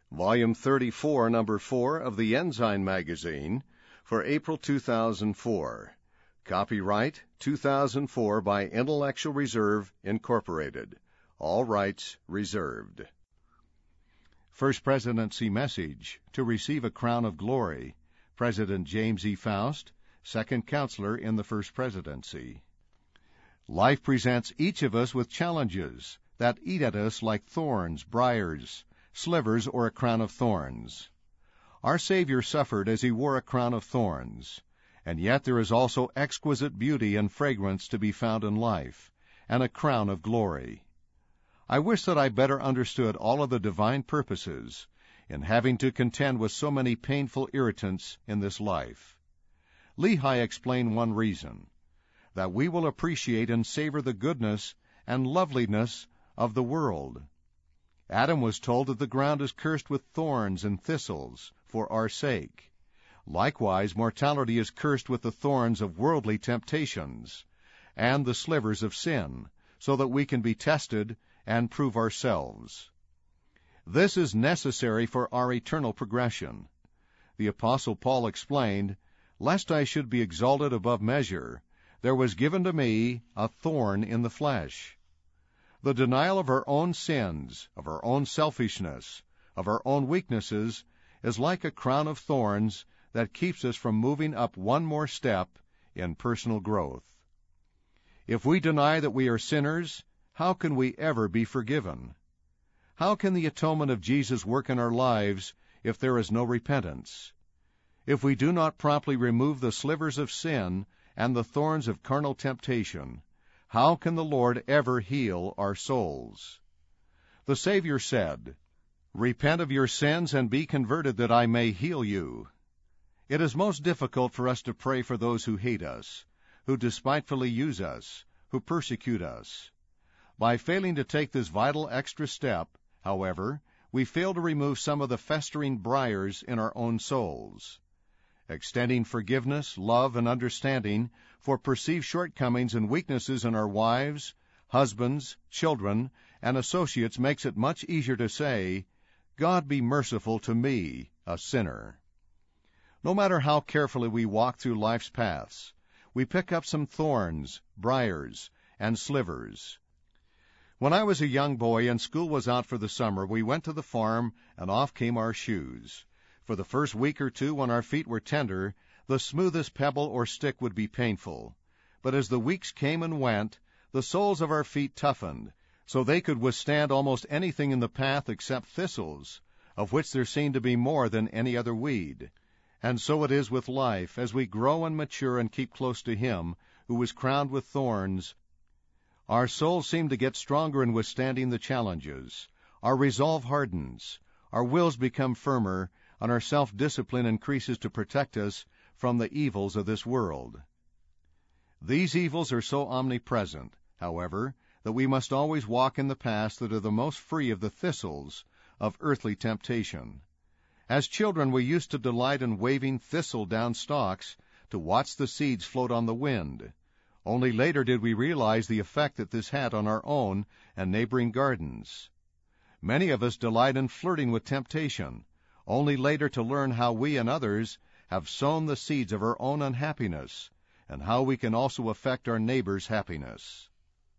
Volume 34, Number 4 of the Ensign Magazine for April 2004. Copyright 2004 by Intellectual Reserve, Incorporated. All rights reserved. First Presidency Message. To receive a crown of glory. President James E. Faust, Second Counselor in the First Presidency. Life presents each of us with challenges that eat at us like thorns, briars, slivers, or a crown of thorns. Our Savior suffered as he wore a crown of thorns, and yet there is also exquisite beauty and fragrance to be found in life, and a crown of glory. I wish that I better understood all of the divine purposes in having to contend with so many painful irritants in this life. Lehi explained one reason, that we will appreciate and savor the goodness and loveliness of the world. Adam was told that the ground is cursed with thorns and thistles for our sake. Likewise, mortality is cursed with the thorns of worldly temptations and the slivers of sin, so that we can be tested and prove ourselves. This is necessary for our eternal progression. The Apostle Paul explained, "Lest I should be exalted above measure, there was given to me a thorn in the flesh." The denial of our own sins, of our own selfishness, of our own weaknesses, is like a crown of thorns that keeps us from moving up one more step in personal growth. If we deny that we are sinners, how can we ever be forgiven? How can the atonement of Jesus work in our lives if there is no repentance? If we do not promptly remove the slivers of sin and the thorns of carnal temptation, how can the Lord ever heal our souls? The Savior said, "Repent of your sins and be converted that I may heal you." It is most difficult for us to pray for those who hate us, who despitefully use us, who persecute us. By failing to take this vital extra step, however, we fail to remove some of the festering briars in our own souls. Extending forgiveness, love, and understanding for perceived shortcomings and weaknesses in our wives, husbands, children, and associates makes it much easier to say, "God be merciful to me, a sinner." No matter how carefully we walk through life's paths, we pick up some thorns, briars, and slivers. When I was a young boy and school was out for the summer, we went to the farm and off came our shoes. For the first week or two, when our feet were tender, the smoothest pebble or stick would be painful. But as the weeks came and went, the soles of our feet toughened, so they could withstand almost anything in the path except thistles, of which there seemed to be more than any other weed. And so it is with life, as we grow and mature and keep close to Him, who is crowned with thorns. Our souls seem to get stronger in withstanding the challenges. Our resolve hardens, our wills become firmer, and our self-discipline increases to protect us from the evils of this world. These evils are so omnipresent, however, that we must always walk in the paths that are the most free of the thistles of earthly temptation. As children, we used to delight in waving thistle-down stalks to watch the seeds float on the wind. Only later did we realize the effect that this had on our own and neighboring gardens. Many of us delight in flirting with temptation, only later to learn how we and others have sown the seeds of our own unhappiness, and how we can also affect our neighbor's happiness.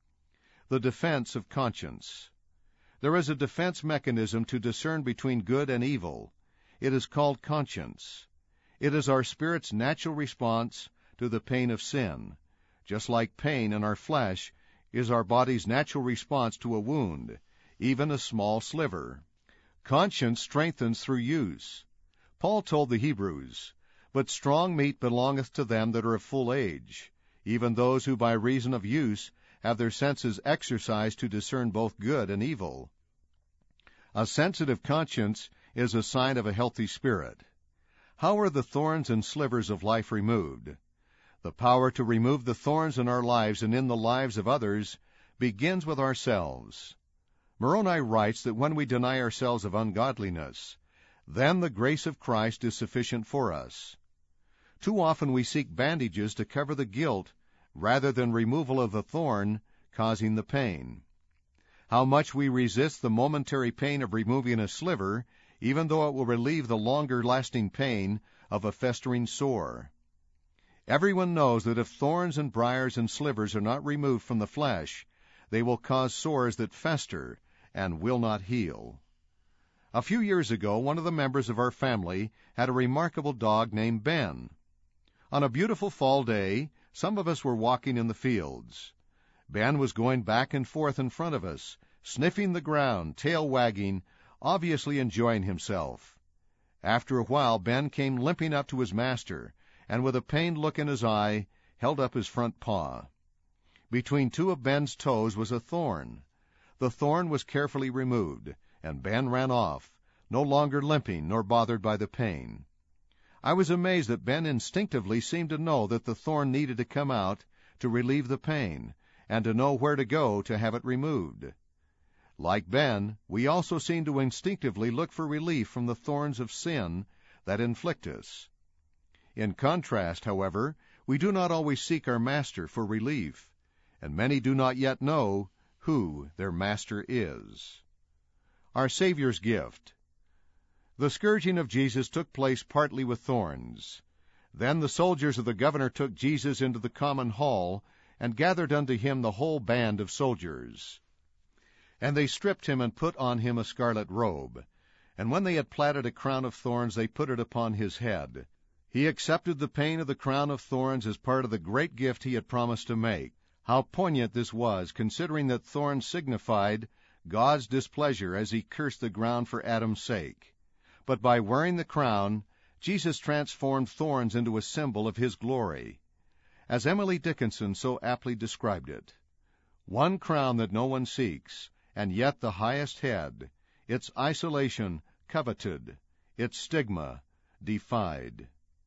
The defense of conscience. There is a defense mechanism to discern between good and evil. It is called conscience. It is our spirit's natural response to the pain of sin, just like pain in our flesh is our body's natural response to a wound, even a small sliver. Conscience strengthens through use. Paul told the Hebrews, "But strong meat belongeth to them that are of full age, even those who by reason of use have their senses exercised to discern both good and evil." A sensitive conscience is a sign of a healthy spirit. How are the thorns and slivers of life removed? The power to remove the thorns in our lives and in the lives of others begins with ourselves. Moroni writes that when we deny ourselves of ungodliness, then the grace of Christ is sufficient for us. Too often we seek bandages to cover the guilt rather than removal of the thorn causing the pain. How much we resist the momentary pain of removing a sliver even though it will relieve the longer-lasting pain of a festering sore. Everyone knows that if thorns and briars and slivers are not removed from the flesh, they will cause sores that fester and will not heal. A few years ago, one of the members of our family had a remarkable dog named Ben. On a beautiful fall day, some of us were walking in the fields. Ben was going back and forth in front of us, sniffing the ground, tail wagging, obviously enjoying himself. After a while, Ben came limping up to his master, and with a pained look in his eye, held up his front paw. Between two of Ben's toes was a thorn. The thorn was carefully removed, and Ben ran off, no longer limping nor bothered by the pain. I was amazed that Ben instinctively seemed to know that the thorn needed to come out to relieve the pain, and to know where to go to have it removed. Like Ben, we also seem to instinctively look for relief from the thorns of sin that inflict us. In contrast, however, we do not always seek our Master for relief, and many do not yet know who their Master is. Our Savior's gift. The scourging of Jesus took place partly with thorns. Then the soldiers of the governor took Jesus into the common hall, and gathered unto him the whole band of soldiers. And they stripped him, and put on him a scarlet robe. And when they had platted a crown of thorns, they put it upon his head. He accepted the pain of the crown of thorns as part of the great gift he had promised to make. How poignant this was, considering that thorns signified God's displeasure as he cursed the ground for Adam's sake. But by wearing the crown, Jesus transformed thorns into a symbol of his glory. As Emily Dickinson so aptly described it, one crown that no one seeks, and yet the highest head, its isolation coveted, its stigma defied.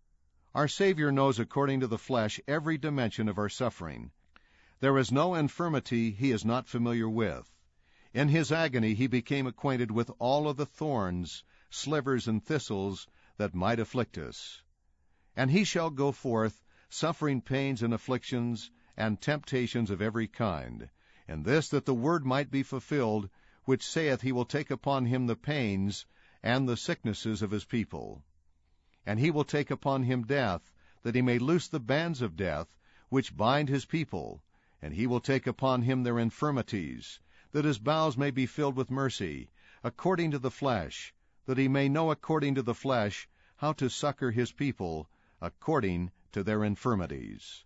Our Savior knows according to the flesh every dimension of our suffering. There is no infirmity he is not familiar with. In his agony he became acquainted with all of the thorns, slivers, and thistles that might afflict us. And he shall go forth, suffering pains and afflictions, and temptations of every kind, and this that the word might be fulfilled, which saith he will take upon him the pains and the sicknesses of his people. And he will take upon him death, that he may loose the bands of death, which bind his people. And he will take upon him their infirmities, that his bowels may be filled with mercy, according to the flesh, that he may know according to the flesh how to succor his people, according to their infirmities.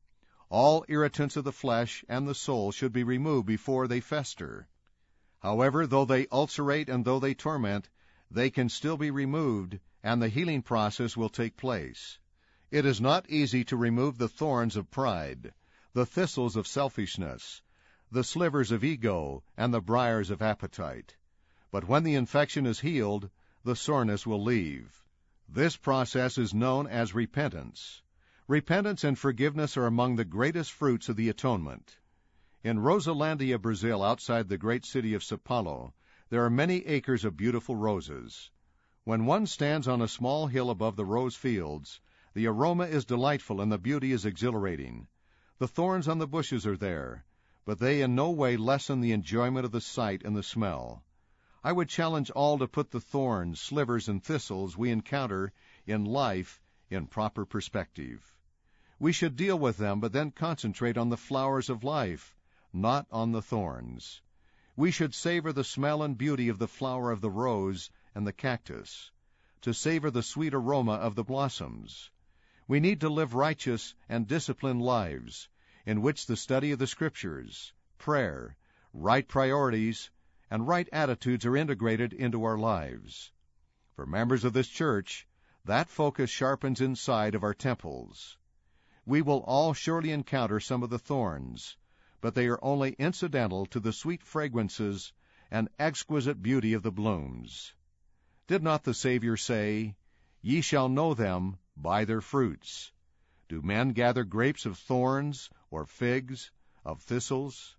All irritants of the flesh and the soul should be removed before they fester. However, though they ulcerate and though they torment, they can still be removed, and the healing process will take place. It is not easy to remove the thorns of pride, the thistles of selfishness, the slivers of ego, and the briars of appetite. But when the infection is healed, the soreness will leave. This process is known as repentance. Repentance and forgiveness are among the greatest fruits of the atonement. In Rosalandia, Brazil, outside the great city of Sao Paulo, there are many acres of beautiful roses. When one stands on a small hill above the rose fields, the aroma is delightful and the beauty is exhilarating. The thorns on the bushes are there, but they in no way lessen the enjoyment of the sight and the smell. I would challenge all to put the thorns, slivers, and thistles we encounter in life in proper perspective. We should deal with them, but then concentrate on the flowers of life, not on the thorns. We should savor the smell and beauty of the flower of the rose and the cactus, to savor the sweet aroma of the blossoms. We need to live righteous and disciplined lives, in which the study of the Scriptures, prayer, right priorities, and right attitudes are integrated into our lives. For members of this church, that focus sharpens inside of our temples. We will all surely encounter some of the thorns, but they are only incidental to the sweet fragrances and exquisite beauty of the blooms. Did not the Savior say, "Ye shall know them by their fruits"? Do men gather grapes of thorns, or figs of thistles?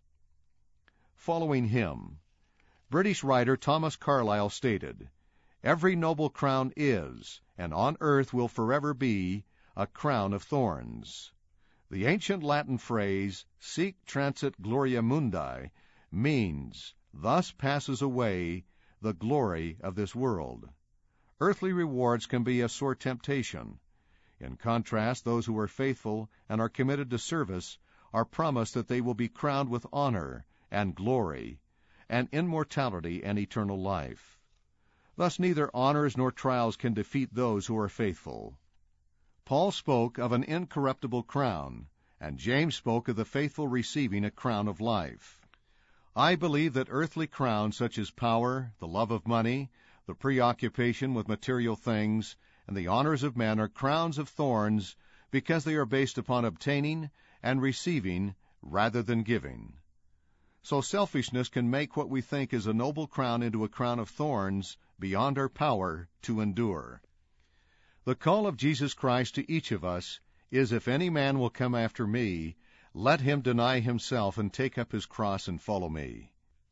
Following hymn. British writer Thomas Carlyle stated, "Every noble crown is, and on earth will forever be, a crown of thorns." The ancient Latin phrase, "Sic transit gloria mundi," means, "Thus passes away the glory of this world. Earthly rewards can be a sore temptation. In contrast, those who are faithful and are committed to service are promised that they will be crowned with honor and glory, and immortality and eternal life. Thus neither honors nor trials can defeat those who are faithful. Paul spoke of an incorruptible crown, and James spoke of the faithful receiving a crown of life. I believe that earthly crowns such as power, the love of money, the preoccupation with material things, and the honors of men are crowns of thorns because they are based upon obtaining and receiving rather than giving. So selfishness can make what we think is a noble crown into a crown of thorns beyond our power to endure. The call of Jesus Christ to each of us is, if any man will come after me, let him deny himself and take up his cross and follow me.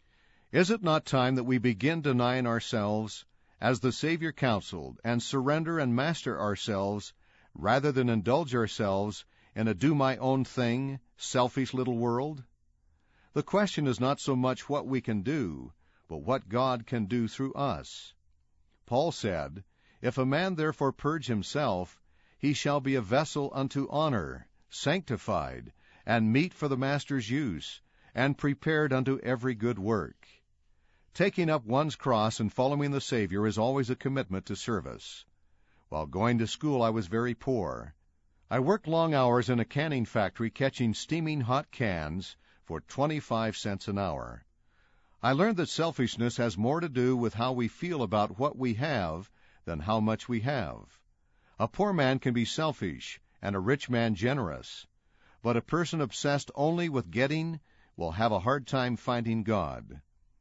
Is it not time that we begin denying ourselves, as the Savior counseled, and surrender and master ourselves, rather than indulge ourselves in a do-my-own-thing, selfish little world? The question is not so much what we can do, but what God can do through us. Paul said, "If a man therefore purge himself, he shall be a vessel unto honor, sanctified, and meet for the master's use, and prepared unto every good work." Taking up one's cross and following the Savior is always a commitment to service. While going to school, I was very poor. I worked long hours in a canning factory catching steaming hot cans for 25 cents an hour. I learned that selfishness has more to do with how we feel about what we have than how much we have. A poor man can be selfish and a rich man generous, but a person obsessed only with getting will have a hard time finding God.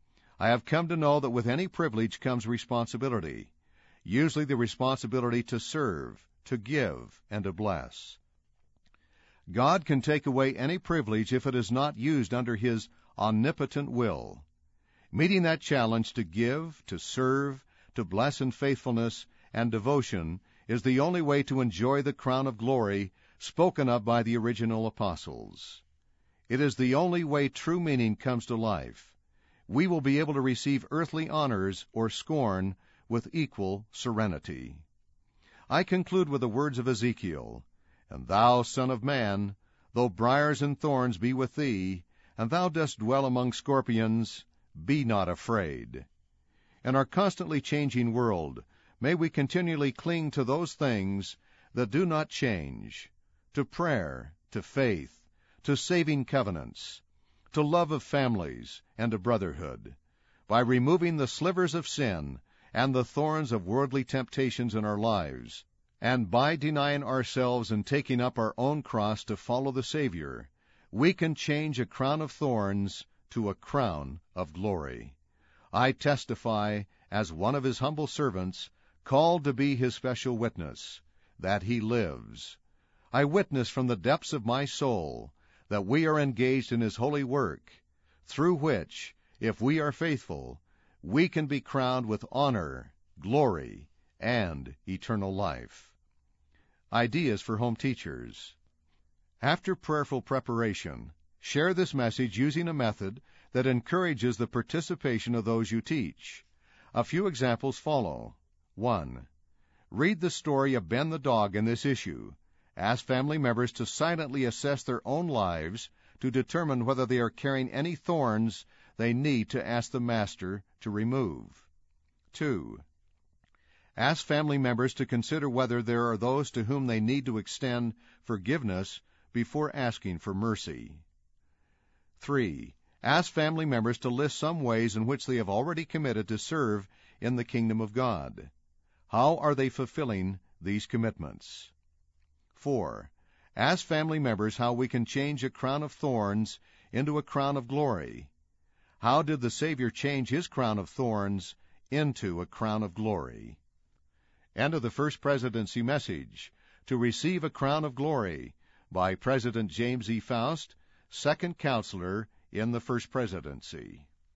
I have come to know that with any privilege comes responsibility, usually the responsibility to serve, to give, and to bless. God can take away any privilege if it is not used under His omnipotent will. Meeting that challenge to give, to serve, to bless in faithfulness and devotion is the only way to enjoy the crown of glory spoken of by the original apostles. It is the only way true meaning comes to life. We will be able to receive earthly honors or scorn with equal serenity. I conclude with the words of Ezekiel, "And thou, son of man, though briars and thorns be with thee, and thou dost dwell among scorpions, be not afraid." In our constantly changing world, may we continually cling to those things that do not change, to prayer, to faith, to saving covenants, to love of families, and to brotherhood, by removing the slivers of sin and the thorns of worldly temptations in our lives, and by denying ourselves and taking up our own cross to follow the Savior, we can change a crown of thorns to a crown of glory. I testify, as one of His humble servants, called to be His special witness, that He lives. I witness from the depths of my soul that we are engaged in His holy work, through which, if we are faithful, we can be crowned with honor, glory, and eternal life. Ideas for home teachers. After prayerful preparation, share this message using a method that encourages the participation of those you teach. A few examples follow. 1. Read the story of Ben the dog in this issue. Ask family members to silently assess their own lives to determine whether they are carrying any thorns they need to ask the Master to remove. 2. Ask family members to consider whether there are those to whom they need to extend forgiveness before asking for mercy. 3. Ask family members to list some ways in which they have already committed to serve in the kingdom of God. How are they fulfilling these commitments? 4. Ask family members how we can change a crown of thorns into a crown of glory. How did the Savior change His crown of thorns into a crown of glory? End of the First Presidency Message, To Receive a Crown of Glory, by President James E. Faust, Second Counselor in the First Presidency.